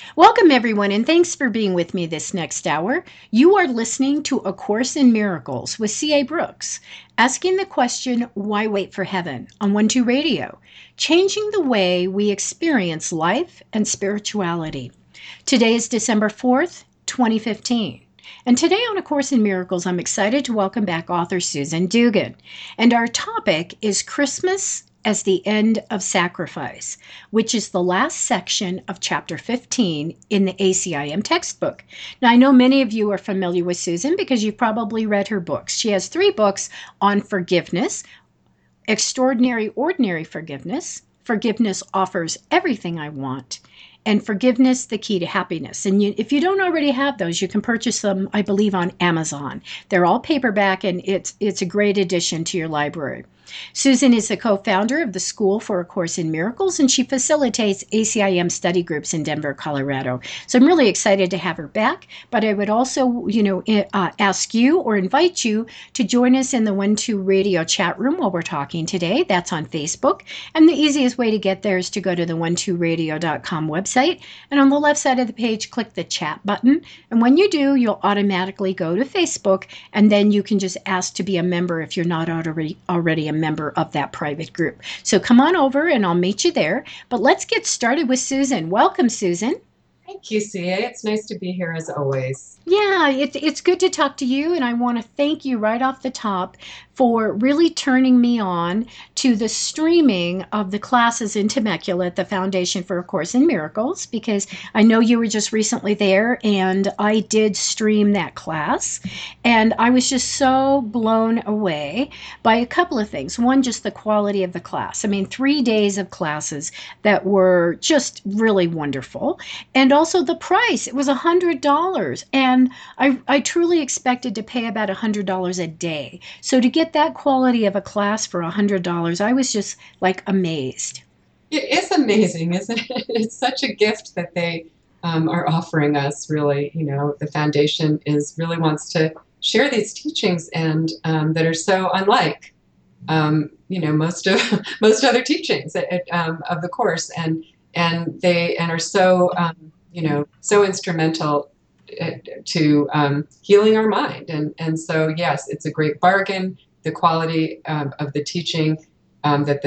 Welcome, everyone, and thanks for being with me this next hour. You are listening to A Course in Miracles with C.A. Brooks, asking the question, why wait for heaven, on 1-2 Radio, changing the way we experience life and spirituality. Today is December 4th, 2015. And today on A Course in Miracles, I'm excited to welcome back author Susan Dugan. And our topic is Christmas as the End of Sacrifice, which is the last section of Chapter 15 in the ACIM textbook. Now, I know many of you are familiar with Susan because you've probably read her books. She has 3 books on forgiveness: Extraordinary Ordinary Forgiveness, Forgiveness Offers Everything I Want, and Forgiveness, the Key to Happiness. And if you don't already have those, you can purchase them, I believe, on Amazon. They're all paperback, and it's a great addition to your library. Susan is the co-founder of the School for A Course in Miracles, and she facilitates ACIM study groups in Denver, Colorado. So I'm really excited to have her back, but I would also, ask you or invite you to join us in the 1-2 Radio chat room while we're talking today. That's on Facebook, and the easiest way to get there is to go to the 12radio.com website, and on the left side of the page, click the chat button, and when you do, you'll automatically go to Facebook, and then you can just ask to be a member if you're not already a member of that private group. So come on over and I'll meet you there. But let's get started with Susan. Welcome, Susan. Thank you, CA. It's nice to be here as always. Yeah, it's good to talk to you, and I want to thank you right off the top for really turning me on to the streaming of the classes in Temecula at the Foundation for A Course in Miracles, because I know you were just recently there, and I did stream that class, and I was just so blown away by a couple of things. One, just the quality of the class. I mean, 3 days of classes that were just really wonderful, and also the price. It was $100, and I truly expected to pay about $100 a day. So to get that quality of a class for $100, I was just like amazed. It is amazing, isn't it? It's such a gift that they are offering us, really. You know, the foundation really wants to share these teachings and that are so unlike, most of most other teachings of the course, and are so so instrumental to healing our mind. And so, yes, it's a great bargain. The quality of the teaching that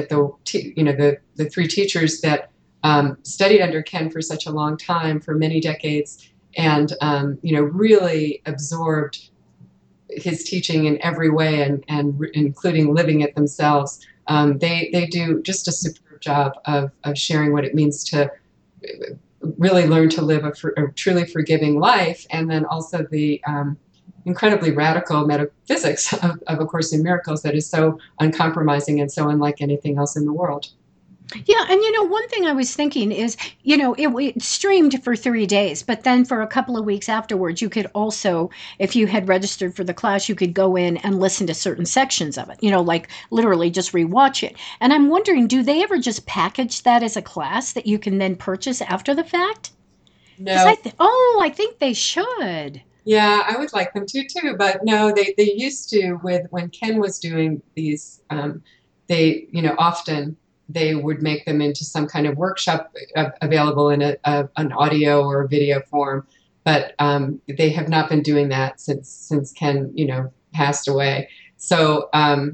the 3 teachers that studied under Ken for such a long time, for many decades, and really absorbed his teaching in every way, and including living it themselves. They do just a superb job of sharing what it means to really learn to live a truly forgiving life, and then also the incredibly radical metaphysics of A Course in Miracles that is so uncompromising and so unlike anything else in the world. Yeah, and one thing I was thinking is, it streamed for 3 days, but then for a couple of weeks afterwards, you could also, if you had registered for the class, you could go in and listen to certain sections of it, like literally just rewatch it. And I'm wondering, do they ever just package that as a class that you can then purchase after the fact? No. I think they should. Yeah, I would like them to too, but no, they used to, when Ken was doing these, they, often they would make them into some kind of workshop available in an audio or video form, but they have not been doing that since Ken, passed away. So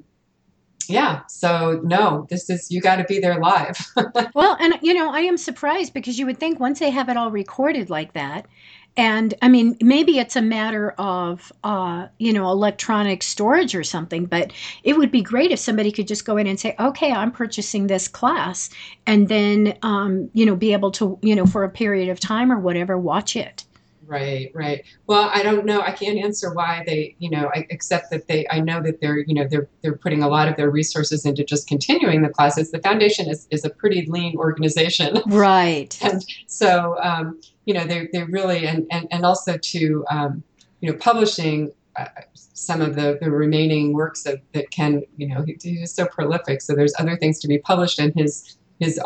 so no, you got to be there live. Well, and I am surprised, because you would think once they have it all recorded like that, and I mean, maybe it's a matter of, electronic storage or something, but it would be great if somebody could just go in and say, okay, I'm purchasing this class, and then, be able to, for a period of time or whatever, watch it. Right. Well, I don't know. I can't answer why they, except that I know that they're putting a lot of their resources into just continuing the classes. The foundation is a pretty lean organization. Right. And so, they really, and also to, publishing some of the remaining works that Ken, he's so prolific. So there's other things to be published, and his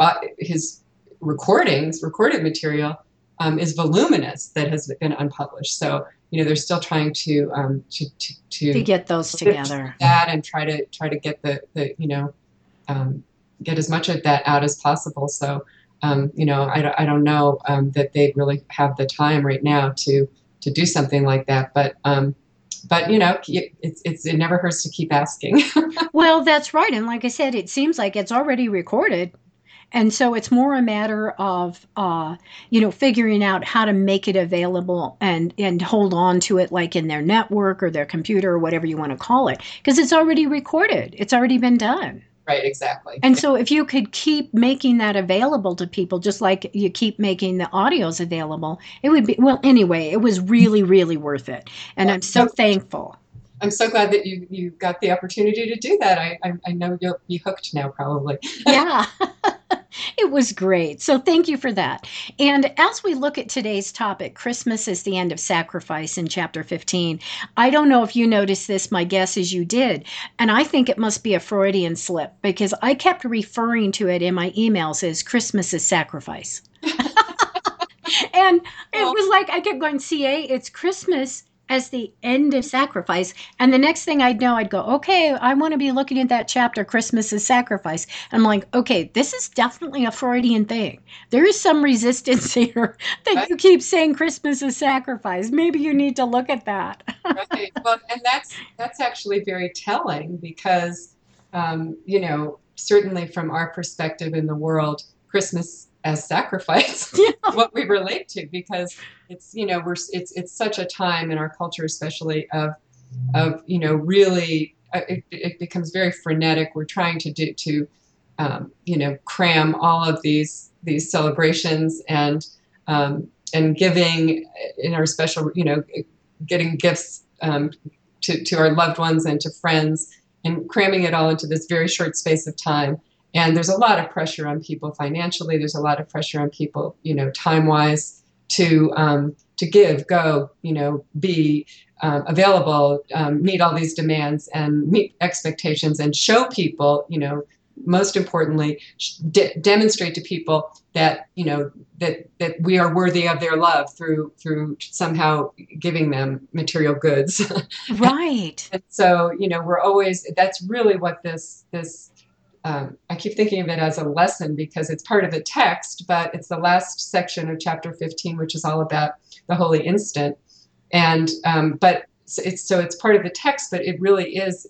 recorded material is voluminous that has been unpublished. So they're still trying to get those together, that, and try to get the get as much of that out as possible. So I don't know that they really have the time right now to do something like that. But it never hurts to keep asking. Well, that's right. And like I said, it seems like it's already recorded. And so it's more a matter of, figuring out how to make it available and hold on to it like in their network or their computer or whatever you want to call it, because it's already recorded. It's already been done. Right, exactly. And so if you could keep making that available to people, just like you keep making the audios available, it would be, well, anyway, it was really, really worth it. And I'm so thankful. I'm so glad that you got the opportunity to do that. I know you'll be hooked now, probably. Yeah. It was great. So thank you for that. And as we look at today's topic, Christmas is the end of sacrifice in chapter 15. I don't know if you noticed this. My guess is you did. And I think it must be a Freudian slip because I kept referring to it in my emails as Christmas is sacrifice. And it was like I kept going, CA, it's Christmas as the end of sacrifice. And the next thing I'd know, I'd go, okay, I want to be looking at that chapter, Christmas is sacrifice. And I'm like, okay, this is definitely a Freudian thing. There is some resistance here that you keep saying Christmas is sacrifice. Maybe you need to look at that. Right. Well, and that's actually very telling because, certainly from our perspective in the world, Christmas as sacrifice, Yeah. what we relate to, because it's such a time in our culture, especially really it becomes very frenetic. We're trying to cram all of these celebrations and giving in our special, getting gifts to our loved ones and to friends and cramming it all into this very short space of time. And there's a lot of pressure on people financially. There's a lot of pressure on people, time-wise, to give, go, be available, meet all these demands and meet expectations and show people, most importantly, demonstrate to people that that we are worthy of their love through somehow giving them material goods. Right. And so we're always, that's really what this I keep thinking of it as a lesson because it's part of the text, but it's the last section of chapter 15, which is all about the holy instant. And but it's part of the text, but it really is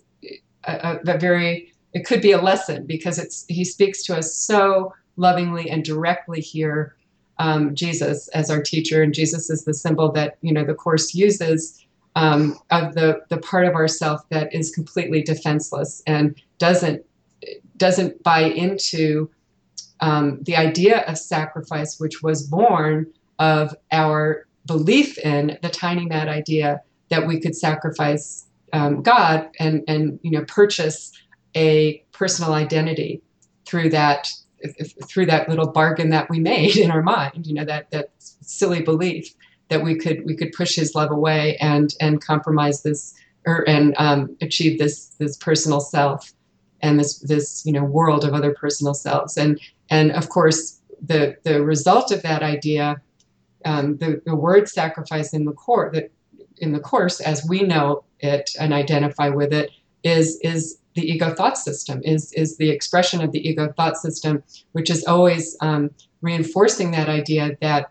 it could be a lesson because he speaks to us so lovingly and directly here. Jesus as our teacher, and Jesus is the symbol that the Course uses of the part of ourself that is completely defenseless and doesn't buy into the idea of sacrifice, which was born of our belief in the tiny mad idea that we could sacrifice God and purchase a personal identity through that little bargain that we made in our mind. That silly belief that we could push His love away and compromise this and achieve this personal self and this world of other personal selves. And of course the result of that idea, the word sacrifice in the Course as we know it and identify with it is the ego thought system, is the expression of the ego thought system, which is always reinforcing that idea that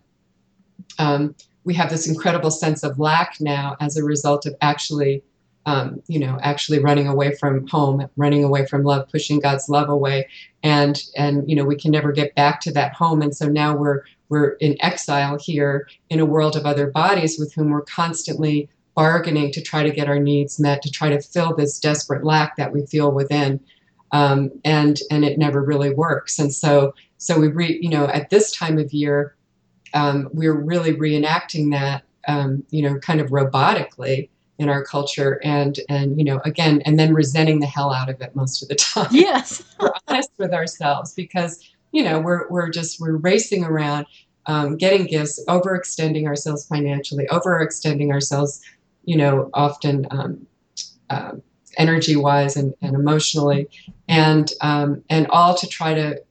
we have this incredible sense of lack now as a result of actually running away from home, running away from love, pushing God's love away. And we can never get back to that home. And so now we're in exile here in a world of other bodies with whom we're constantly bargaining to try to get our needs met, to try to fill this desperate lack that we feel within. And it never really works. And so we at this time of year, we're really reenacting that, kind of robotically in our culture and again, and then resenting the hell out of it most of the time. Yes. We're honest with ourselves because, we're racing around, getting gifts, overextending ourselves financially, overextending ourselves, often energy-wise and emotionally, and all to try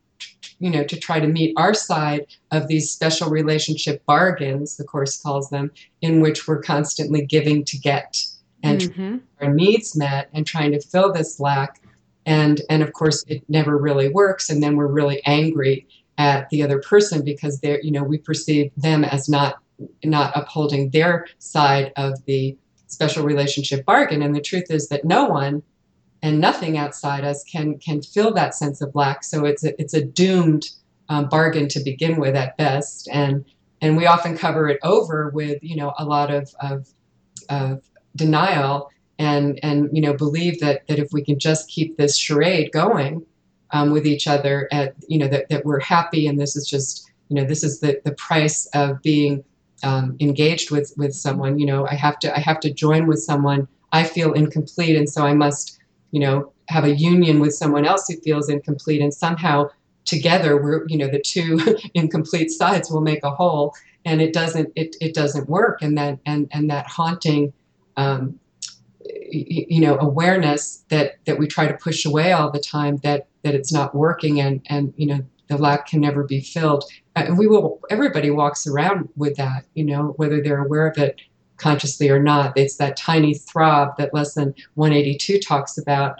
to meet our side of these special relationship bargains, the Course calls them, in which we're constantly giving to get and our needs met and trying to fill this lack. And of course, it never really works. And then we're really angry at the other person because they're, we perceive them as not upholding their side of the special relationship bargain. And the truth is that no one and nothing outside us can fill that sense of lack. So it's a doomed bargain to begin with at best, and we often cover it over with a lot of denial and believe that if we can just keep this charade going with each other, that we're happy, and this is just this is the price of being engaged with someone. I have to join with someone. I feel incomplete, and so I must have a union with someone else who feels incomplete, and somehow together we're the two incomplete sides will make a whole. And it doesn't work. And that haunting awareness that we try to push away all the time, that it's not working, and the lack can never be filled. And everybody walks around with that, whether they're aware of it consciously or not. It's that tiny throb that Lesson 182 talks about.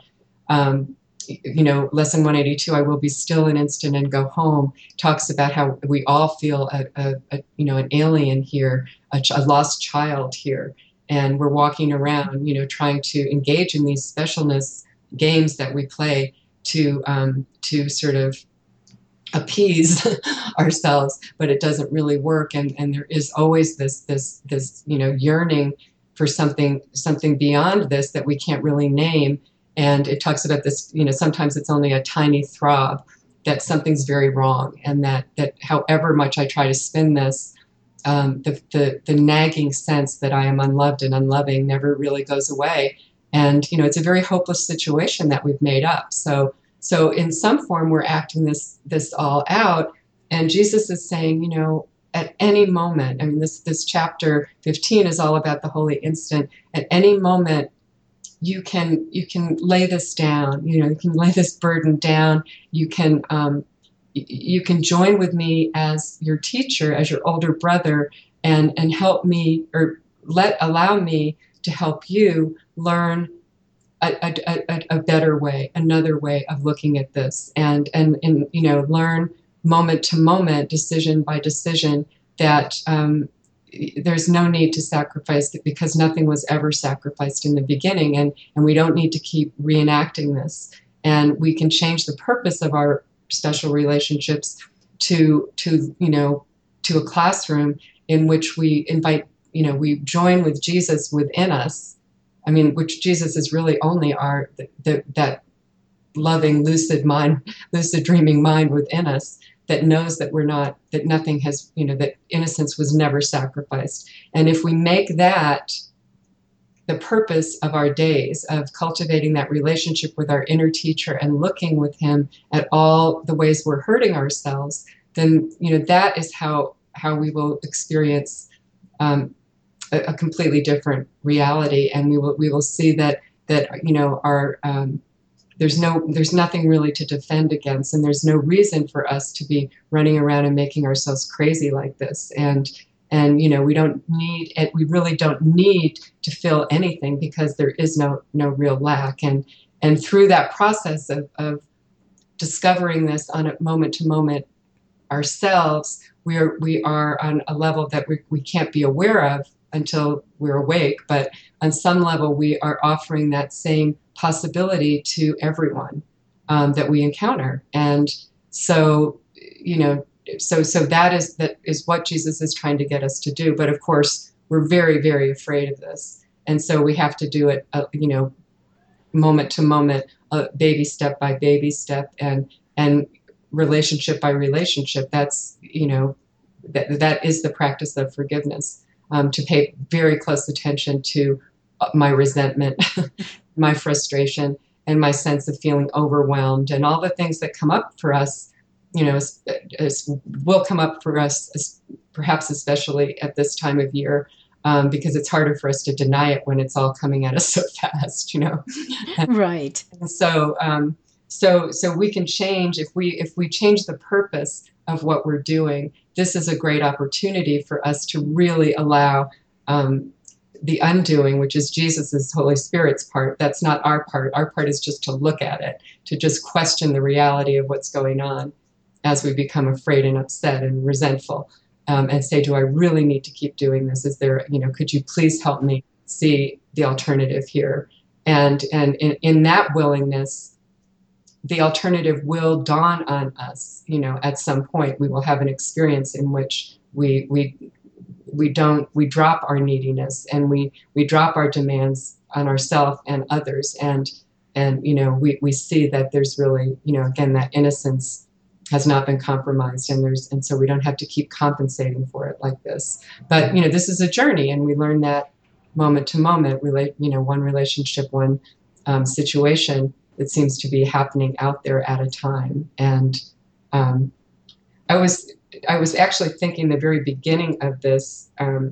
Lesson 182, I will be still an instant and go home, talks about how we all feel an alien here, a lost child here, and we're walking around, trying to engage in these specialness games that we play to sort of appease ourselves, but it doesn't really work, and there is always this yearning for something beyond this that we can't really name. And it talks about this, sometimes it's only a tiny throb that something's very wrong, and that however much I try to spin this, the nagging sense that I am unloved and unloving never really goes away. And it's a very hopeless situation that we've made up. So in some form we're acting this all out, and Jesus is saying, at any moment, I mean, this chapter 15 is all about the holy instant. At any moment, you can lay this down. You can lay this burden down. You can join with me as your teacher, as your older brother, and help me, or allow me to help you learn a better way, another way of looking at this, and learn moment to moment, decision by decision, that there's no need to sacrifice it, because nothing was ever sacrificed in the beginning, and we don't need to keep reenacting this. And we can change the purpose of our special relationships to a classroom in which we invite, we join with Jesus within us. I mean, which Jesus is really only that loving, lucid dreaming mind within us, that knows that that nothing has, that innocence was never sacrificed. And if we make that the purpose of our days, of cultivating that relationship with our inner teacher and looking with him at all the ways we're hurting ourselves, then, that is how we will experience a completely different reality. And we will see that our there's nothing really to defend against, and there's no reason for us to be running around and making ourselves crazy like this. And we don't need it. We really don't need to feel anything, because there is no real lack. And through that process of discovering this on a moment to moment ourselves, we are on a level that we can't be aware of until we're awake. But on some level, we are offering that same possibility to everyone that we encounter. And so, so that is what Jesus is trying to get us to do. But of course, we're very, very afraid of this. And so we have to do it, moment to moment, baby step by baby step, and relationship by relationship. That's, that is the practice of forgiveness, to pay very close attention to my resentment, my frustration, and my sense of feeling overwhelmed, and all the things that come up for us, will come up for us, perhaps especially at this time of year, because it's harder for us to deny it when it's all coming at us so fast, Right. And so we can change if we change the purpose of what we're doing. This is a great opportunity for us to really allow the undoing, which is Jesus's Holy Spirit's part. That's not our part. Our part is just to look at it, to just question the reality of what's going on, as we become afraid and upset and resentful, and say, do I really need to keep doing this? Is there, could you please help me see the alternative here? And in that willingness, the alternative will dawn on us. At some point, we will have an experience in which we drop our neediness, and we drop our demands on ourselves and others, and we see that there's really, again, that innocence has not been compromised, and so we don't have to keep compensating for it like this. But this is a journey, and we learn that moment to moment, one relationship, one situation that seems to be happening out there at a time. And I was actually thinking the very beginning of this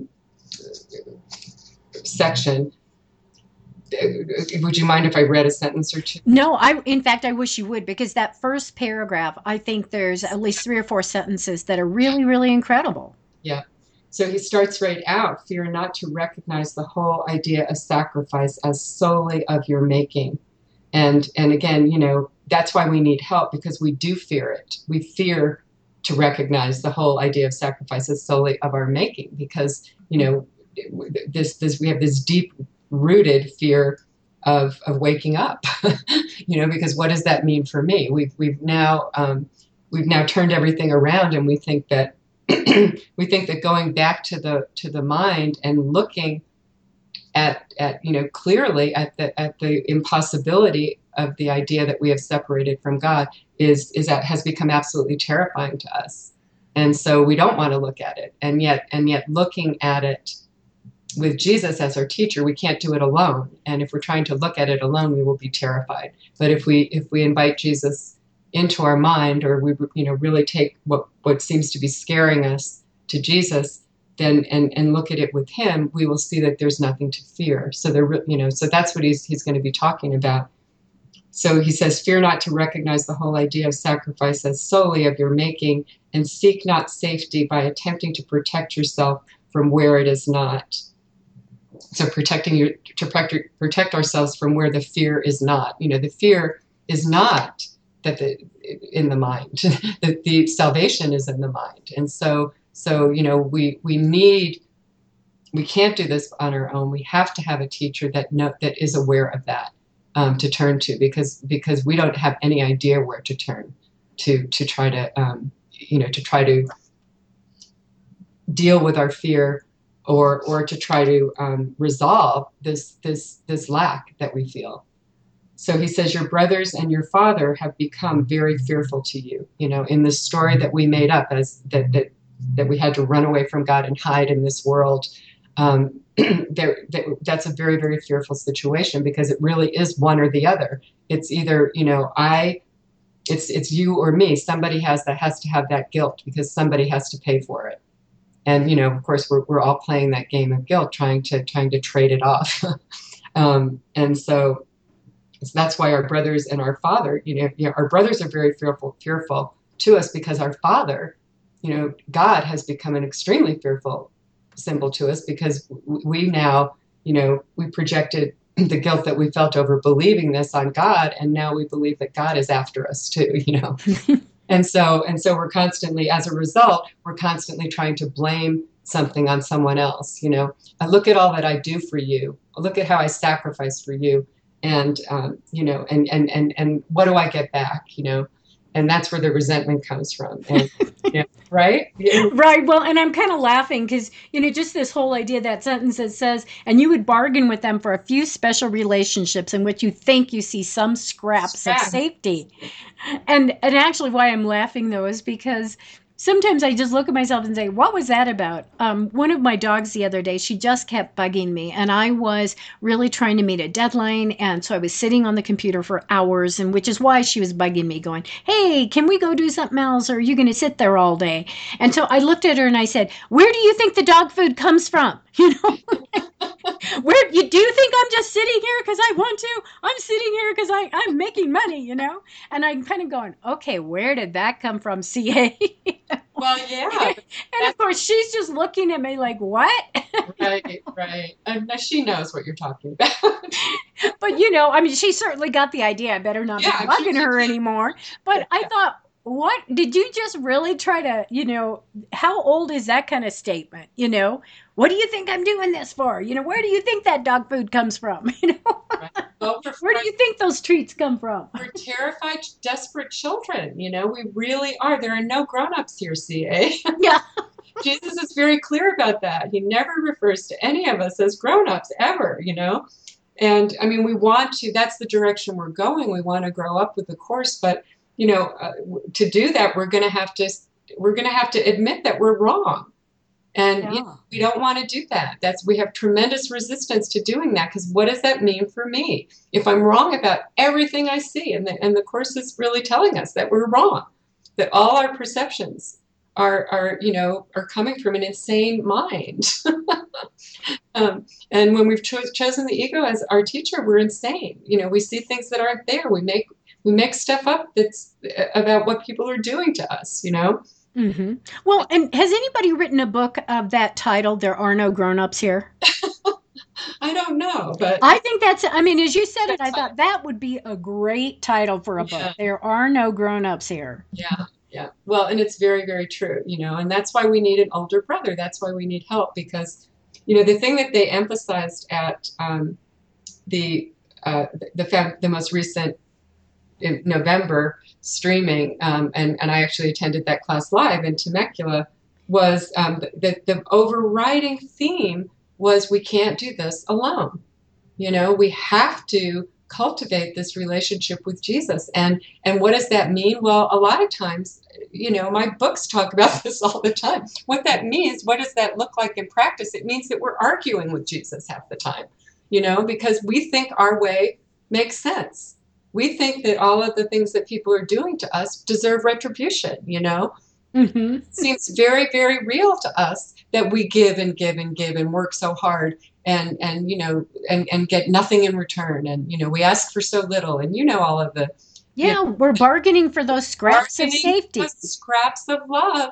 section. Would you mind if I read a sentence or two? No, in fact, I wish you would, because that first paragraph, I think there's at least 3 or 4 sentences that are really, really incredible. Yeah. So he starts right out, fear not to recognize the whole idea of sacrifice as solely of your making. And again, that's why we need help, because we do fear it. We fear to recognize the whole idea of sacrifice as solely of our making, because, we have this deep rooted fear of waking up, because what does that mean for me? We've now turned everything around, and we think that going back to the mind and looking at clearly at the impossibility of the idea that we have separated from God has become absolutely terrifying to us, and so we don't want to look at it. And yet looking at it with Jesus as our teacher, we can't do it alone. And if we're trying to look at it alone, we will be terrified. But if we invite Jesus into our mind, or we really take what seems to be scaring us to Jesus, then and look at it with him, we will see that there's nothing to fear. So so that's what he's going to be talking about. So he says, fear not to recognize the whole idea of sacrifice as solely of your making, and seek not safety by attempting to protect yourself from where it is not. So protect ourselves from where the fear is not. The fear is not in the mind. The salvation is in the mind. And so we can't do this on our own. We have to have a teacher that is aware of that, to turn to, because we don't have any idea where to turn to try to deal with our fear, or to try to resolve this lack that we feel. So he says, your brothers and your father have become very fearful to you. In the story that we made up as that we had to run away from God and hide in this world, that's a very, very fearful situation, because it really is one or the other. It's either, it's you or me. Somebody has to have that guilt, because somebody has to pay for it. And, of course, we're all playing that game of guilt, trying to trade it off. And so that's why our brothers and our father, our brothers are very fearful to us, because our father, God, has become an extremely fearful symbol to us, because we now, we projected the guilt that we felt over believing this on God, and now we believe that God is after us too, And so we're constantly, as a result, we're constantly trying to blame something on someone else. I look at all that I do for you. I look at how I sacrifice for you, and and what do I get back? And that's where the resentment comes from. And, right? Right. Well, and I'm kind of laughing because, just this whole idea, that sentence that says, and you would bargain with them for a few special relationships in which you think you see some scraps of safety. And actually why I'm laughing, though, is because sometimes I just look at myself and say, what was that about? One of my dogs the other day, she just kept bugging me, and I was really trying to meet a deadline. And so I was sitting on the computer for hours, and which is why she was bugging me, going, hey, can we go do something else? Or are you going to sit there all day? And so I looked at her and I said, where do you think the dog food comes from? Where do you think I'm just sitting here because I want to? I'm sitting here because I'm making money, And I'm kind of going, okay, where did that come from, CA? Well, yeah. And of course, she's just looking at me like, what? Right. She knows what you're talking about. But, she certainly got the idea. I better not be bugging her anymore. But I thought, what did you just really try to, how old is that kind of statement? What do you think I'm doing this for? Where do you think that dog food comes from? Right. Well, Where do you think those treats come from? we're terrified, desperate children. We really are. There are no grown-ups here, CA. Yeah. Jesus is very clear about that. He never refers to any of us as grown-ups ever. And I mean, we want to, that's the direction we're going. We want to grow up with the course, but to do that, we're going to have to admit that we're wrong. And Yeah. we don't want to do that. We have tremendous resistance to doing that, because what does that mean for me if I'm wrong about everything I see? And the course is really telling us that we're wrong, that all our perceptions are coming from an insane mind. And when we've chosen the ego as our teacher, we're insane. We see things that aren't there. We make stuff up that's about what people are doing to us. Hmm. Well, and has anybody written a book of that title, There Are No Grown-Ups Here? I don't know, but I think I mean, as you said it, I that's thought that would be a great title for a book. yeah, There are no grown-ups here. yeah, yeah. Well, and it's very, very true. And that's why we need an older brother. That's why we need help, because the thing that they emphasized at the the most recent in November streaming, and I actually attended that class live in Temecula, was the overriding theme was we can't do this alone. We have to cultivate this relationship with Jesus. And what does that mean? Well, a lot of times, my books talk about this all the time. What that means, what does that look like in practice? It means that we're arguing with Jesus half the time, because we think our way makes sense. We think that all of the things that people are doing to us deserve retribution. Hmm. It seems very, very real to us that we give and give and give and work so hard and get nothing in return. And we ask for so little, and all of the you Yeah, we're bargaining for those scraps of bargaining safety. for scraps of love,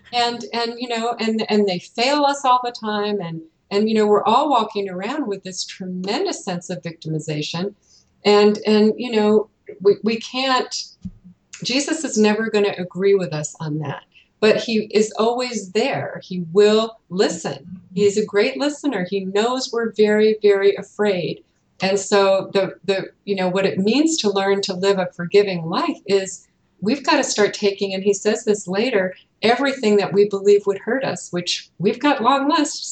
and they fail us all the time, and we're all walking around with this tremendous sense of victimization, and we can't. Jesus is never going to agree with us on that, but he is always there. He will listen. He is a great listener. He knows we're very, very afraid. And so what it means to learn to live a forgiving life is we've got to start taking, and he says this later, everything that we believe would hurt us, which we've got long lists.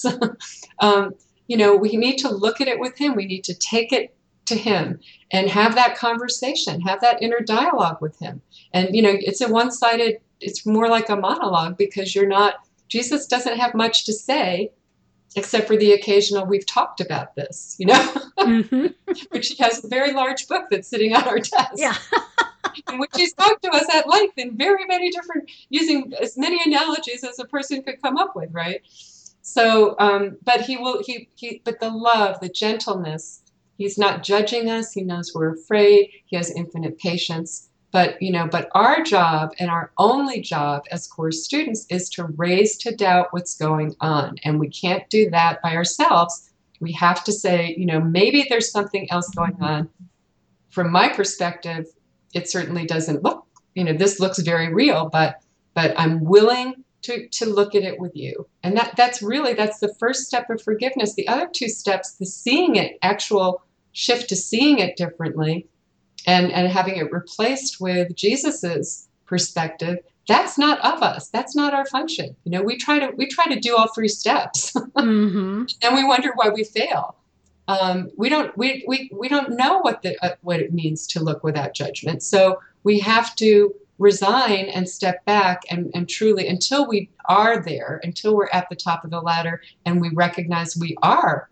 We need to look at it with him. We need to take it to him and have that conversation, have that inner dialogue with him. And, it's more like a monologue, because Jesus doesn't have much to say except for the occasional "we've talked about this," Hmm. which he has a very large book that's sitting on our desk, Yeah. in which he's talked to us at length in very many different, using as many analogies as a person could come up with, right? So, but but the love, the gentleness, he's not judging us. He knows we're afraid. He has infinite patience. But our job, and our only job as course students, is to raise to doubt what's going on. And we can't do that by ourselves. We have to say, maybe there's something else going on. From my perspective, it certainly doesn't look, this looks very real, but I'm willing to look at it with you. And that's the first step of forgiveness. The other two steps, the seeing it, actual shift to seeing it differently, and having it replaced with Jesus's perspective, that's not of us. That's not our function. We try to do all three steps, Hmm. and we wonder why we fail. We don't know what it means to look without judgment. So we have to resign and step back, and truly, until we are there, until we're at the top of the ladder, and we recognize we are,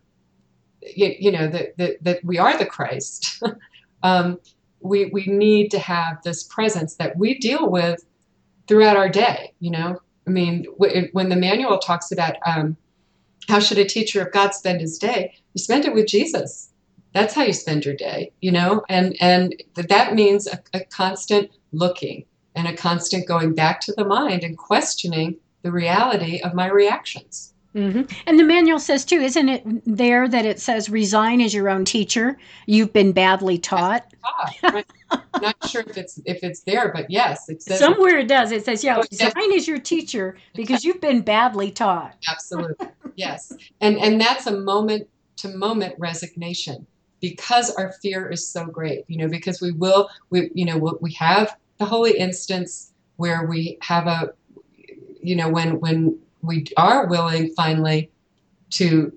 that we are the Christ. We need to have this presence that we deal with throughout our day. I mean, when the manual talks about how should a teacher of God spend his day, you spend it with Jesus. That's how you spend your day, and that means a constant looking and a constant going back to the mind and questioning the reality of my reactions. And the manual says too, isn't it there that it says resign as your own teacher? You've been badly taught. Right. Not sure if it's there, but yes, it says it. Somewhere it does. It says, yeah, Oh, yes, resign as your teacher because you've been badly taught. absolutely. Yes. And that's a moment to moment resignation because our fear is so great, because we have the holy instance where we have when we are willing finally to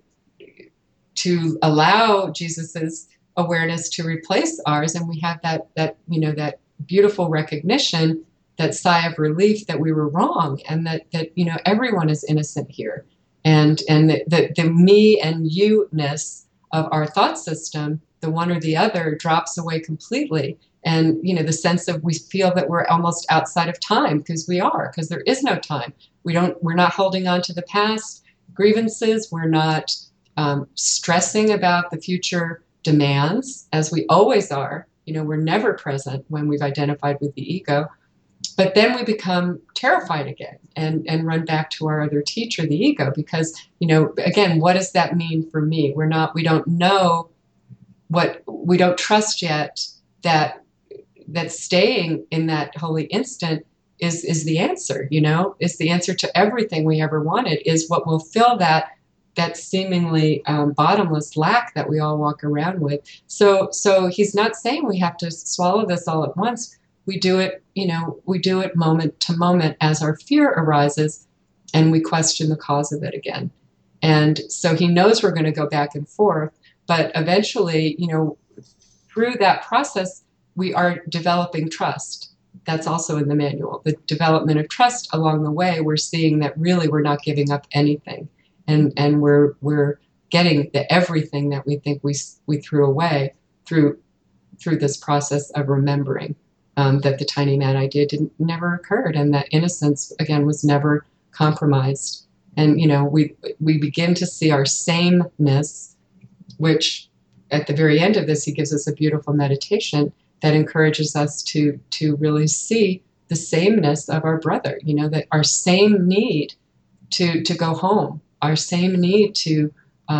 allow Jesus's awareness to replace ours, and we have that beautiful recognition, that sigh of relief that we were wrong, and that everyone is innocent here, and the me and you-ness of our thought system, the one or the other, drops away completely. And the sense of, we feel that we're almost outside of time, because there is no time. We're not holding on to the past grievances. We're not stressing about the future demands, as we always are. We're never present when we've identified with the ego. But then we become terrified again and run back to our other teacher, the ego, because, again, what does that mean for me? We don't know we don't trust yet that staying in that holy instant is the answer, is the answer to everything we ever wanted, is what will fill that seemingly bottomless lack that we all walk around with. So he's not saying we have to swallow this all at once. We do it, moment to moment as our fear arises, and we question the cause of it again. And so he knows we're going to go back and forth, but eventually, through that process, we are developing trust. That's also in the manual. The development of trust along the way, we're seeing that really we're not giving up anything. And we're getting the everything that we think we threw away through this process of remembering that the tiny mad idea never occurred, and that innocence again was never compromised. And we begin to see our sameness, which at the very end of this he gives us a beautiful meditation that encourages us to really see the sameness of our brother. That our same need to go home, our same need to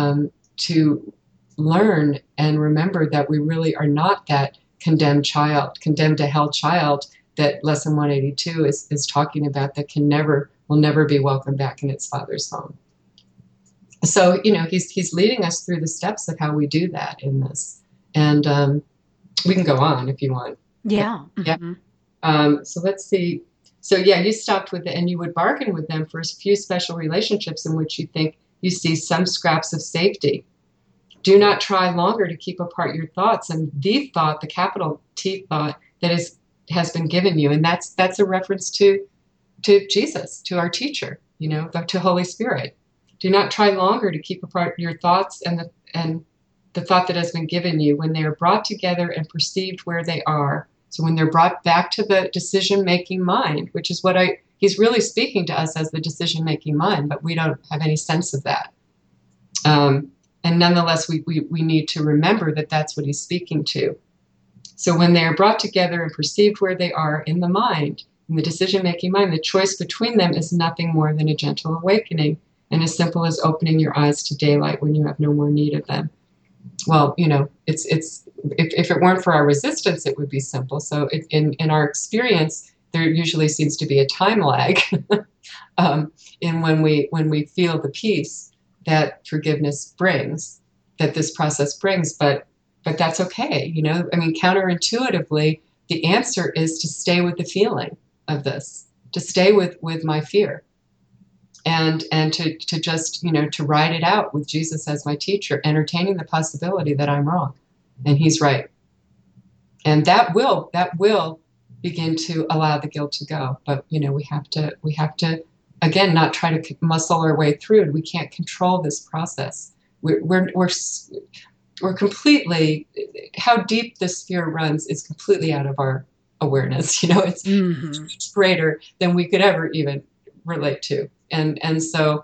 learn and remember that we really are not that condemned to hell child that Lesson 182 is talking about, that will never be welcomed back in its father's home. So he's leading us through the steps of how we do that in this, and we can go on if you want. Yeah. So let's see. So yeah, you stopped with it, and you would bargain with them for a few special relationships in which you think you see some scraps of safety. Do not try longer to keep apart your thoughts and the thought, the capital T thought, that has been given you, and that's a reference to Jesus, to our teacher, to Holy Spirit. Do not try longer to keep apart your thoughts and the thought that has been given you, when they are brought together and perceived where they are. So when they're brought back to the decision-making mind, which is what he's really speaking to us as the decision-making mind, but we don't have any sense of that. And nonetheless, we need to remember that that's what he's speaking to. So when they are brought together and perceived where they are in the mind, in the decision-making mind, the choice between them is nothing more than a gentle awakening, and as simple as opening your eyes to daylight when you have no more need of them. Well, it's if it weren't for our resistance, it would be simple. So in our experience, there usually seems to be a time lag in when we feel the peace that forgiveness brings, that this process brings, but that's okay. Counterintuitively, the answer is to stay with the feeling of this, to stay with my fear, and to just to ride it out with Jesus as my teacher, entertaining the possibility that I'm wrong and he's right, and that will begin to allow the guilt to go. But we have to again not try to muscle our way through it. We can't control this process. We're completely, how deep this fear runs is completely out of our awareness. It's much greater than we could ever even relate to. And so,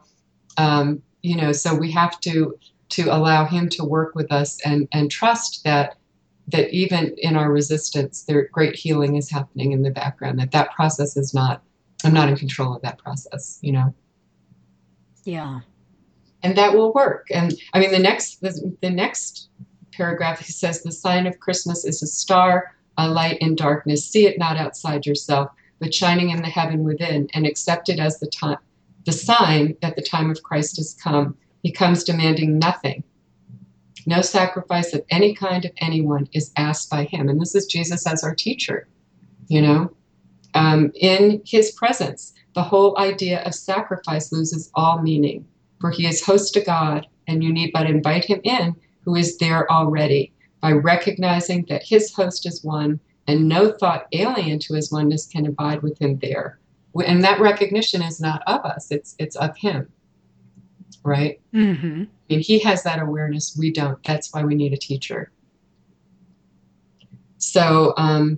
so we have to allow him to work with us and trust that even in our resistance, there great healing is happening in the background, that process is not, I'm not in control of that process, Yeah. and that will work. And I mean, the next paragraph, he says, the sign of Christmas is a star, a light in darkness. See it not outside yourself, but shining in the heaven within, and accept it as the sign that the time of Christ has come. He comes demanding nothing. No sacrifice of any kind of anyone is asked by him. And this is Jesus as our teacher, you know. In his presence, the whole idea of sacrifice loses all meaning, for he is host to God, and you need but invite him in, who is there already, by recognizing that his host is one, and no thought alien to his oneness can abide with him there. And that recognition is not of us, it's of him, right? Mm-hmm. I mean, he has that awareness, we don't. That's why we need a teacher. So,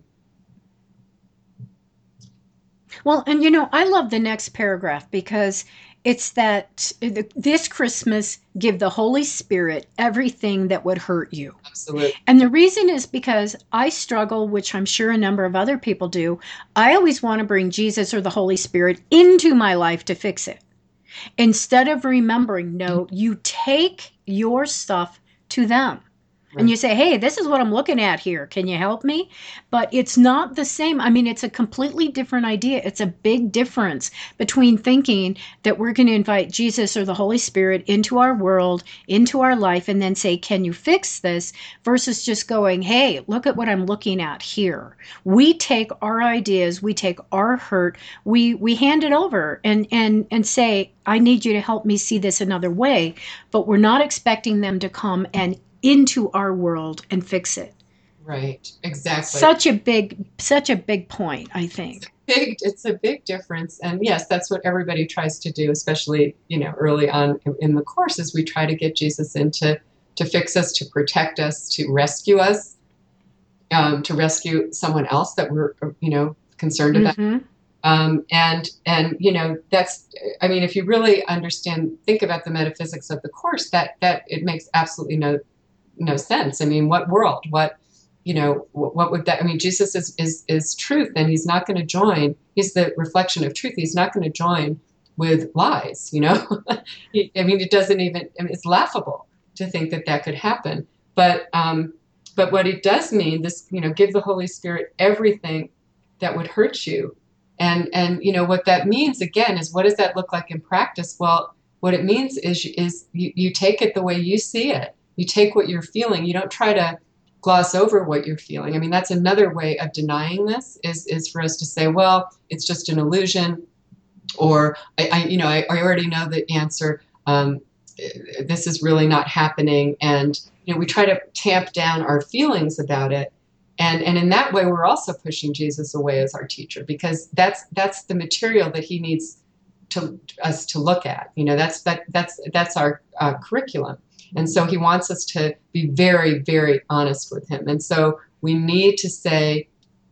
well, and I love the next paragraph because it's that this Christmas, give the Holy Spirit everything that would hurt you. absolutely. And the reason is because I struggle, which I'm sure a number of other people do. I always want to bring Jesus or the Holy Spirit into my life to fix it. Instead of remembering, no, you take your stuff to them. And you say, hey, this is what I'm looking at here. Can you help me? But it's not the same. I mean, it's a completely different idea. It's a big difference between thinking that we're going to invite Jesus or the Holy Spirit into our world, into our life, and then say, can you fix this? Versus just going, hey, look at what I'm looking at here. We take our ideas, we take our hurt, we hand it over and say, I need you to help me see this another way. But we're not expecting them to come and into our world and fix it. Right, exactly. Such a big point, I think. It's a big difference. And yes, that's what everybody tries to do, especially, early on in the course, is we try to get Jesus in to fix us, to protect us, to rescue us, to rescue someone else that we're, concerned about. Mm-hmm. And that's, I mean, if you really think about the metaphysics of the course, that it makes absolutely no sense. I mean, what world, what would that, I mean, Jesus is truth, and he's not going to join, he's the reflection of truth. He's not going to join with lies, I mean, it doesn't even, I mean, it's laughable to think that could happen. But what it does mean, this, give the Holy Spirit everything that would hurt you. And what that means, again, is what does that look like in practice? Well, what it means is you take it the way you see it. You take what you're feeling. You don't try to gloss over what you're feeling. I mean, that's another way of denying this is for us to say, well, it's just an illusion, or I already know the answer. This is really not happening. And, we try to tamp down our feelings about it. And in that way, we're also pushing Jesus away as our teacher, because that's the material that he needs us to look at. That's our curriculum. And so he wants us to be very, very honest with him. And so we need to say,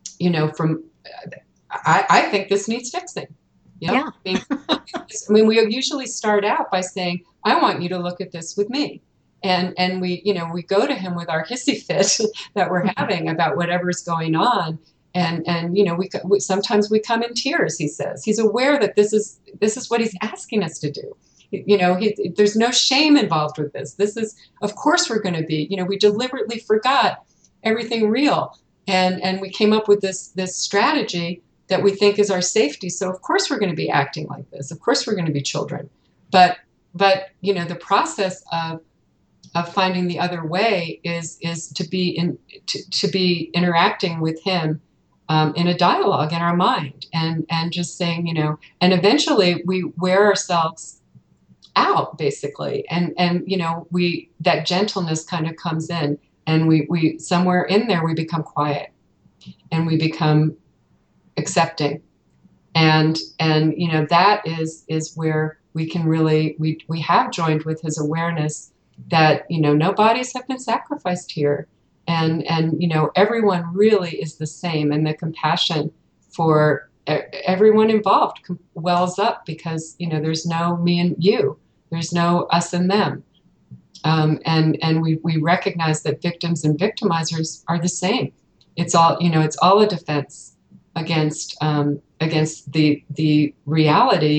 I think this needs fixing. Yeah. I mean, we usually start out by saying, I want you to look at this with me. And we go to him with our hissy fit that we're having about whatever's going on. And we sometimes we come in tears, he says. He's aware that this is what he's asking us to do. There's no shame involved with this. This is, of course we're going to be, we deliberately forgot everything real. And we came up with this strategy that we think is our safety. So of course we're going to be acting like this. Of course we're going to be children. But the process of finding the other way is to be interacting with him in a dialogue in our mind, and just saying, and eventually we wear ourselves out, basically, and that gentleness kind of comes in, and we somewhere in there we become quiet, and we become accepting, and that is where we can really we have joined with his awareness that no bodies have been sacrificed here, and everyone really is the same, and the compassion for everyone involved wells up, because there's no me and you, there's no us and them, and we recognize that victims and victimizers are the same. It's all it's all a defense against the reality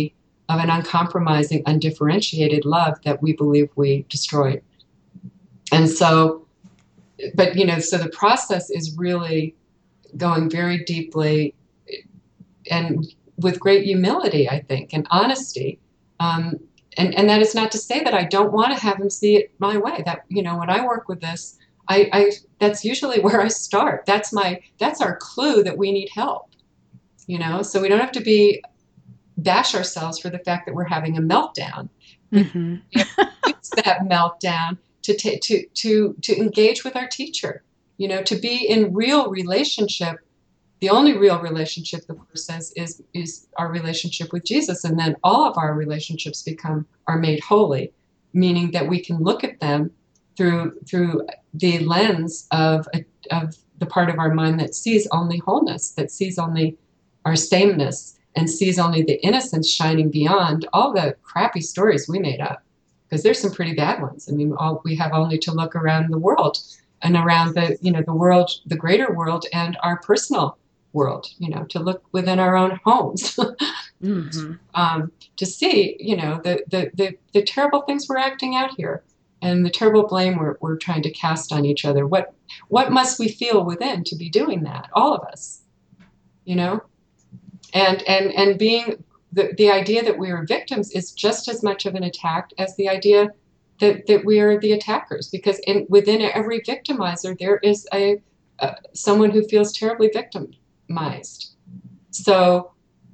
of an uncompromising, undifferentiated love that we believe we destroyed. And so, but, so the process is really going very deeply and with great humility, I think, and honesty. And that is not to say that I don't want to have him see it my way. That, when I work with this, I that's usually where I start. That's our clue that we need help, so we don't have to bash ourselves for the fact that we're having a meltdown. Mm-hmm. We use that meltdown to engage with our teacher, to be in real relationship. The only real relationship, the Course says, is our relationship with Jesus, and then all of our relationships are made holy, meaning that we can look at them through the lens of the part of our mind that sees only wholeness, that sees only our sameness, and sees only the innocence shining beyond all the crappy stories we made up. Because there's some pretty bad ones. I mean, we have only to look around the world and around the world, the greater world, and our personal world, to look within our own homes, mm-hmm. To see, the terrible things we're acting out here, and the terrible blame we're trying to cast on each other. What must we feel within to be doing that? All of us, and being the idea that we are victims is just as much of an attack as the idea that we are the attackers, because within every victimizer there is someone who feels terribly victimized. So,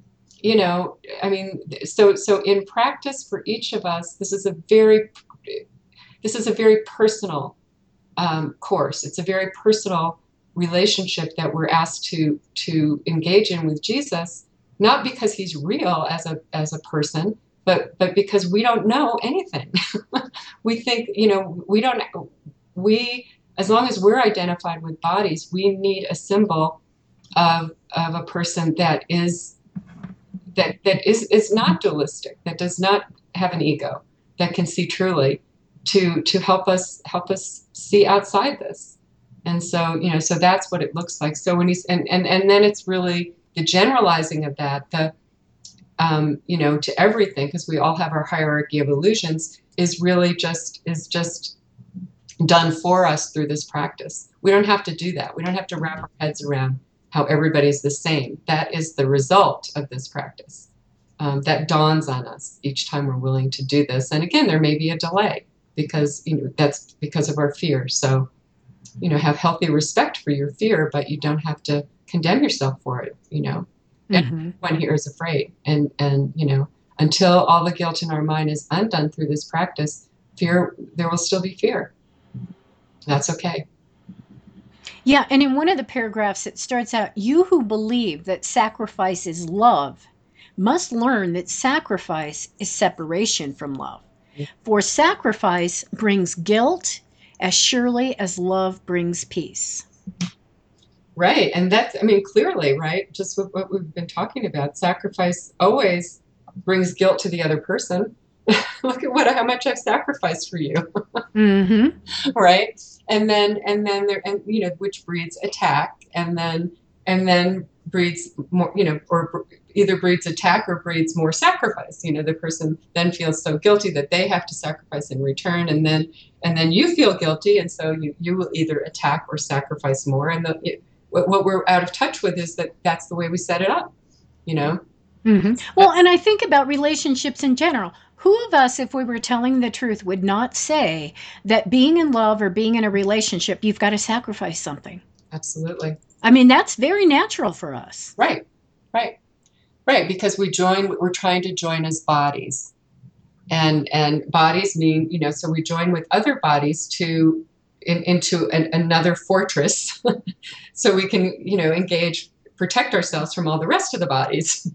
so in practice for each of us, this is a very personal course. It's a very personal relationship that we're asked to engage in with Jesus, not because he's real as a person, but because we don't know anything. We think, as long as we're identified with bodies, we need a symbol of a person that is not dualistic, that does not have an ego, that can see truly, to help us see outside this. And so, so that's what it looks like. So when and then it's really the generalizing of that, to everything, because we all have our hierarchy of illusions, is really just done for us through this practice. We don't have to do that. We don't have to wrap our heads around how everybody's the same. That is the result of this practice. That dawns on us each time we're willing to do this. And again, there may be a delay because, that's because of our fear. So, have healthy respect for your fear, but you don't have to condemn yourself for it, Mm-hmm. Everyone here is afraid. And, until all the guilt in our mind is undone through this practice, there will still be fear. That's okay. Yeah, and in one of the paragraphs it starts out, you who believe that sacrifice is love must learn that sacrifice is separation from love. For sacrifice brings guilt as surely as love brings peace. Right. And that's, clearly, right? Just what we've been talking about. Sacrifice always brings guilt to the other person. Look at how much I've sacrificed for you. Mm-hmm. Right. And then there, which breeds attack, and then breeds more, or either breeds attack or breeds more sacrifice. The person then feels so guilty that they have to sacrifice in return, and then you feel guilty, and so you will either attack or sacrifice more. And what we're out of touch with is that that's the way we set it up. Mm-hmm. Well, and I think about relationships in general. Who of us, if we were telling the truth, would not say that being in love or being in a relationship, you've got to sacrifice something? Absolutely. That's very natural for us. Right. Because we're trying to join as bodies, and bodies mean, so we join with other bodies into another fortress, so we can, protect ourselves from all the rest of the bodies.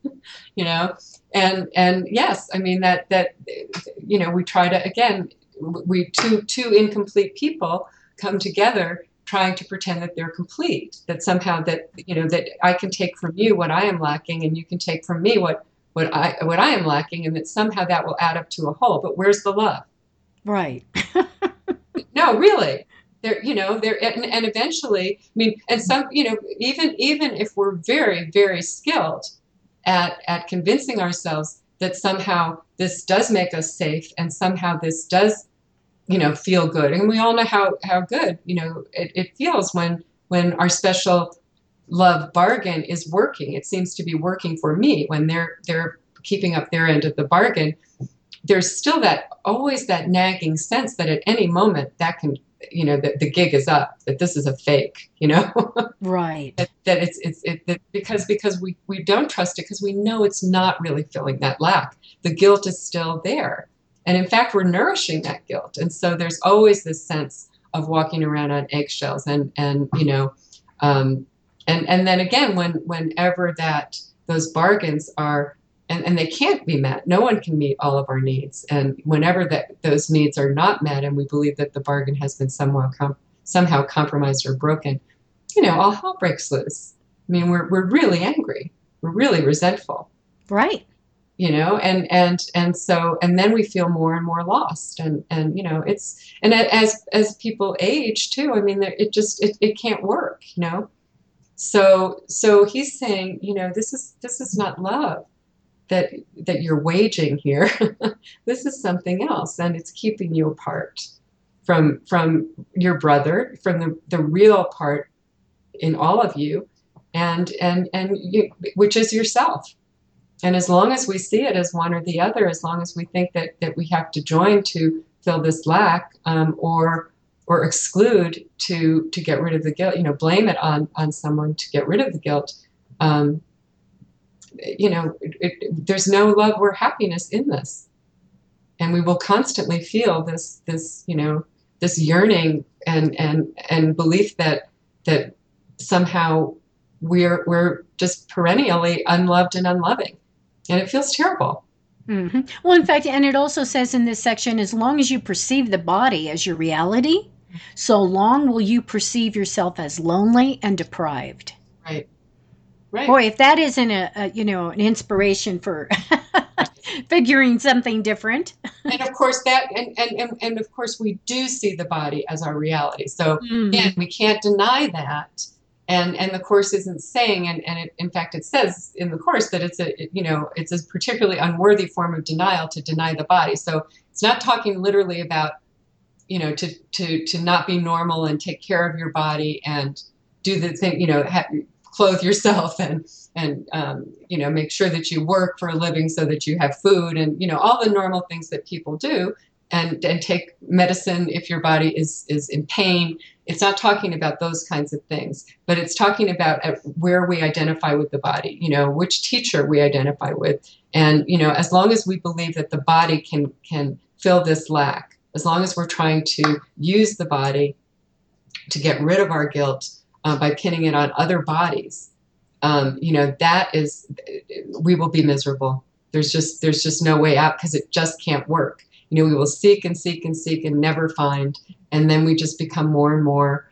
And yes, that we try to, again, two incomplete people come together trying to pretend that they're complete, that somehow that I can take from you what I am lacking, and you can take from me what I am lacking, and that somehow that will add up to a whole. But where's the love? Right. No, really. And eventually, and some, even if we're very, very skilled at convincing ourselves that somehow this does make us safe, and somehow this does, feel good. And we all know how good, it feels when our special love bargain is working. It seems to be working for me when they're keeping up their end of the bargain. There's still always that nagging sense that at any moment that can, that the gig is up, that this is a fake, Right. that because we don't trust it, because we know it's not really filling that lack. The guilt is still there. And in fact, we're nourishing that guilt. And so there's always this sense of walking around on eggshells, and then again, whenever those bargains are, and they can't be met, no one can meet all of our needs. And whenever those needs are not met, and we believe that the bargain has been somehow compromised or broken, all hell breaks loose. I mean, we're really angry. We're really resentful. Right. And so then we feel more and more lost. And as people age too, I mean, it can't work, So he's saying, this is not love that you're waging here. This is something else, and it's keeping you apart from your brother, from the real part in all of you, and you, which is yourself. And as long as we see it as one or the other, as long as we think that we have to join to fill this lack, or exclude to get rid of the guilt, blame it on someone to get rid of the guilt, there's no love or happiness in this. And we will constantly feel this yearning and belief that somehow we're just perennially unloved and unloving. And it feels terrible. Mm-hmm. Well, in fact, and it also says in this section, as long as you perceive the body as your reality, so long will you perceive yourself as lonely and deprived. Right. Right. Boy, if that isn't an inspiration for figuring something different. And of course and of course we do see the body as our reality. So again, we can't deny that. And the Course isn't saying, in fact it says in the Course that it's a particularly unworthy form of denial to deny the body. So it's not talking literally about, to not be normal and take care of your body and do the thing, clothe yourself and make sure that you work for a living so that you have food and, all the normal things that people do, and take medicine if your body is in pain. It's not talking about those kinds of things, but it's talking about where we identify with the body, which teacher we identify with. And, as long as we believe that the body can fill this lack, as long as we're trying to use the body to get rid of our guilt, by pinning it on other bodies, we will be miserable. There's just no way out, because it just can't work. We will seek and seek and seek and never find, and then we just become more and more,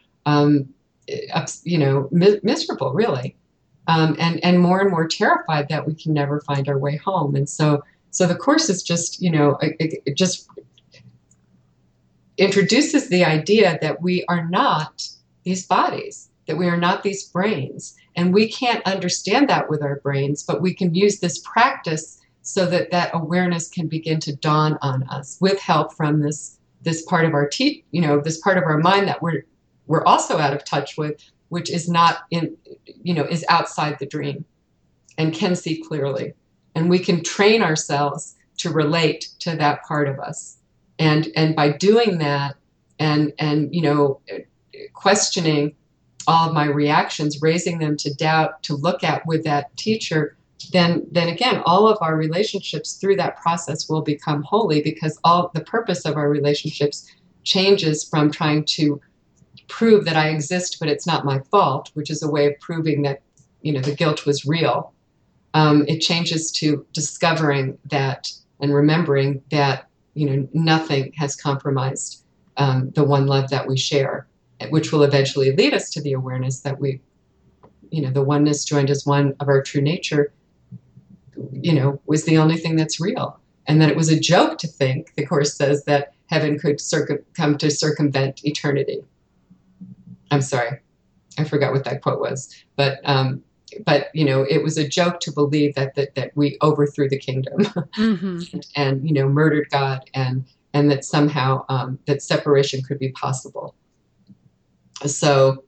miserable, really, and more terrified that we can never find our way home. And so the Course is just, it just introduces the idea that we are not these bodies, that we are not these brains. And we can't understand that with our brains, but we can use this practice so that awareness can begin to dawn on us with help from this part of our this part of our mind that we're also out of touch with, which is not is outside the dream and can see clearly. And we can train ourselves to relate to that part of us. And by doing that and questioning all of my reactions, raising them to doubt, to look at with that teacher, then again, all of our relationships through that process will become holy, because all the purpose of our relationships changes from trying to prove that I exist, but it's not my fault, which is a way of proving that, the guilt was real. It changes to discovering that and remembering that, nothing has compromised the one love that we share, which will eventually lead us to the awareness that we, the oneness joined as one of our true nature, was the only thing that's real. And that it was a joke to think, the Course says, that heaven could come to circumvent eternity. I'm sorry, I forgot what that quote was. But but it was a joke to believe that we overthrew the kingdom Hmm. and murdered God, and that somehow that separation could be possible. So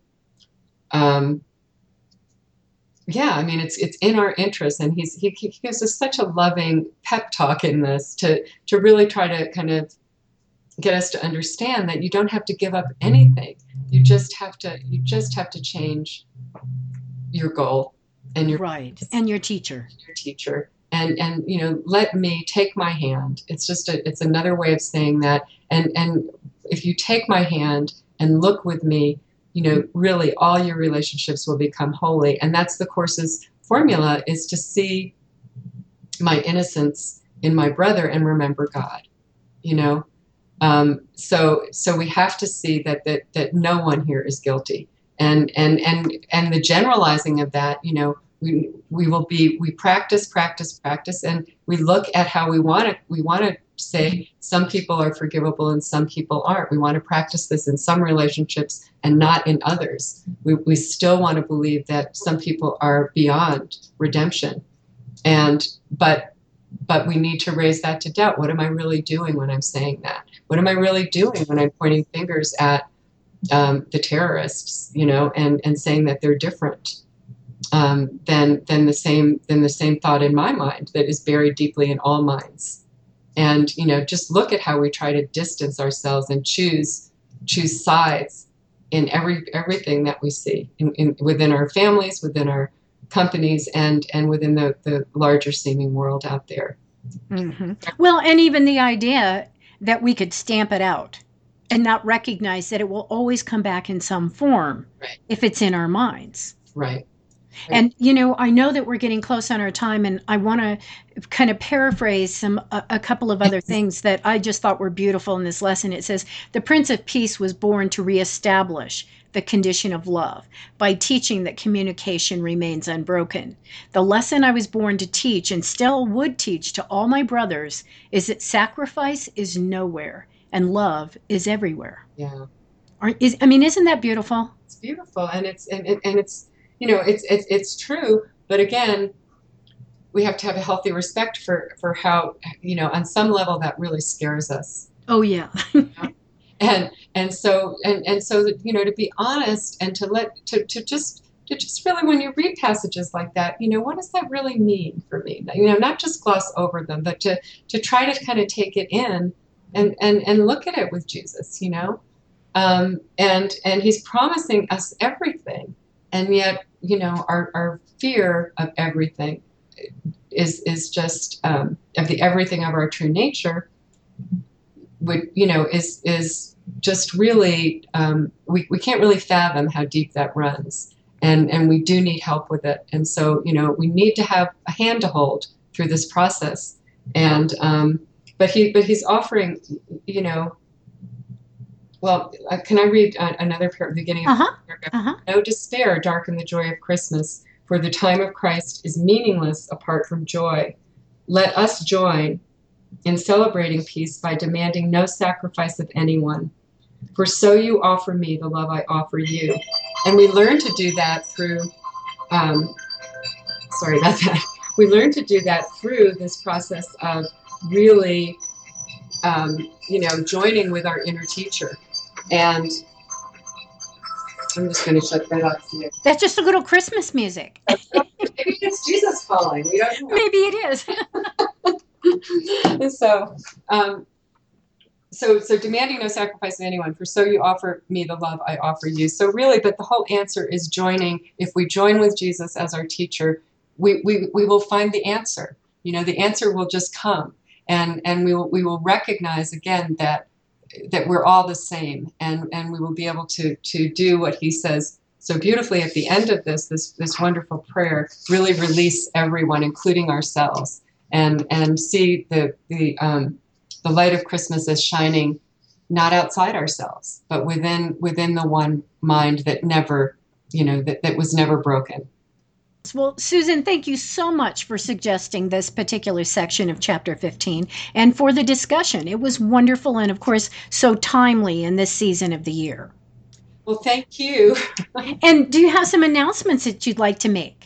yeah, I mean, it's in our interest, and he gives us such a loving pep talk in this to really try to kind of get us to understand that you don't have to give up anything. You just have to change your goal and Right. And your teacher. your teacher, and let me take my hand. It's another way of saying that. And if you take my hand and look with me, really all your relationships will become holy. And that's the course's formula, is to see my innocence in my brother and remember God. you know so we have to see that no one here is guilty, and the generalizing of that. We practice, and we look at how we want to say some people are forgivable and some people aren't. We want to practice this in some relationships and not in others. We still want to believe that some people are beyond redemption, and but we need to raise that to doubt. What am I really doing when I'm saying that? What am I really doing when I'm pointing fingers at the terrorists, and saying that they're different than the same thought in my mind that is buried deeply in all minds? And just look at how we try to distance ourselves and choose sides in everything that we see within our families, within our companies, and within the larger seeming world out there. Hmm. Well, and even the idea that we could stamp it out and not recognize that it will always come back in some form Right. if it's in our minds. Right. And I know that we're getting close on our time, and I want to kind of paraphrase a couple of other things that I just thought were beautiful in this lesson. It says, "The Prince of Peace was born to reestablish the condition of love by teaching that communication remains unbroken. The lesson I was born to teach, and still would teach to all my brothers, is that sacrifice is nowhere and love is everywhere." Yeah. Isn't that beautiful? It's beautiful, and it's it's true. But again, we have to have a healthy respect for how, on some level, that really scares us. Oh, yeah. And so to be honest, and to just really, when you read passages like that, what does that really mean for me? Not just gloss over them, but to try to kind of take it in and look at it with Jesus. And he's promising us everything, and yet our fear of everything is just of the everything of our true nature is just really we can't really fathom how deep that runs, and we do need help with it. And so we need to have a hand to hold through this process. And but he's offering, well, can I read another beginning of the paragraph? No despair darken the joy of Christmas, for the time of Christ is meaningless apart from joy. Let us join in celebrating peace by demanding no sacrifice of anyone. For so you offer me the love I offer you. And we learn to do that through, sorry about that. We learn to do that through this process of really, joining with our inner teacher. And I'm just going to shut that off here. That's just a little Christmas music. Maybe it's Jesus calling. We don't know. Maybe it is. So demanding no sacrifice of anyone, for so you offer me the love I offer you. So really, but the whole answer is joining. If we join with Jesus as our teacher, we will find the answer. The answer will just come, and we will recognize again that we're all the same, and we will be able to do what he says so beautifully at the end of this wonderful prayer. Really release everyone, including ourselves, and see the light of Christmas as shining not outside ourselves, but within the one mind that never, that was never broken. Well, Susan, thank you so much for suggesting this particular section of chapter 15 and for the discussion. It was wonderful and, of course, so timely in this season of the year. Well, thank you. And do you have some announcements that you'd like to make?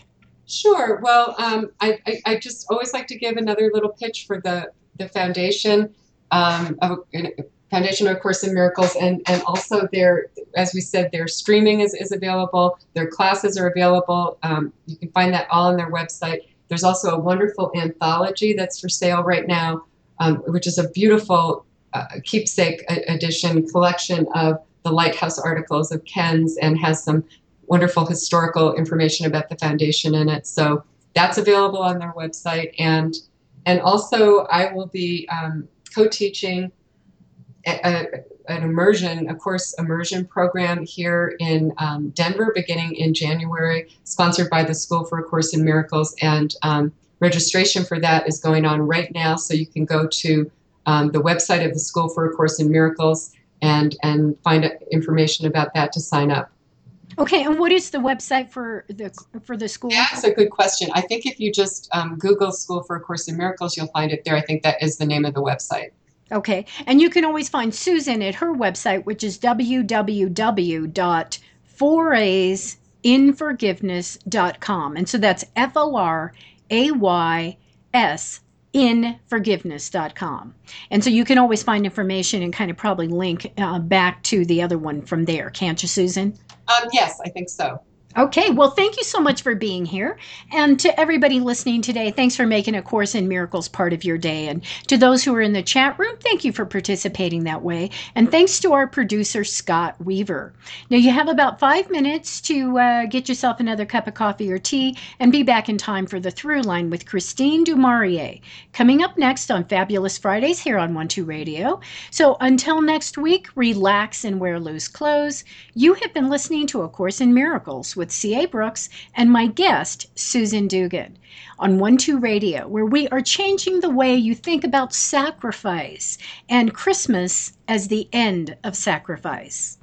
Sure. Well, I just always like to give another little pitch for the foundation, of Foundation of A Course in Miracles, and also their, as we said, their streaming is available. Their classes are available. You can find that all on their website. There's also a wonderful anthology that's for sale right now, which is a beautiful keepsake edition collection of the Lighthouse articles of Ken's, and has some wonderful historical information about the foundation in it. So that's available on their website. And also I will be co-teaching an immersion, a course immersion program here in Denver beginning in January, sponsored by the School for A Course in Miracles. And registration for that is going on right now. So you can go to the website of the School for A Course in Miracles and find information about that to sign up. Okay, and what is the website for the school? That's a good question. I think if you just Google School for A Course in Miracles, you'll find it there. I think that is the name of the website. Okay, and you can always find Susan at her website, which is www.forays.inforgiveness.com. And so that's FORAYS inforgiveness.com. And so you can always find information and kind of probably link back to the other one from there, can't you, Susan? Yes, I think so. Okay, well, thank you so much for being here. And to everybody listening today, thanks for making A Course in Miracles part of your day. And to those who are in the chat room, thank you for participating that way. And thanks to our producer, Scott Weaver. Now, you have about 5 minutes to get yourself another cup of coffee or tea and be back in time for the Through Line with Christine Du Maurier, coming up next on Fabulous Fridays here on 12 Radio. So until next week, relax and wear loose clothes. You have been listening to A Course in Miracles with C.A. Brooks and my guest, Susan Dugan, on 12 Radio, where we are changing the way you think about sacrifice and Christmas as the end of sacrifice.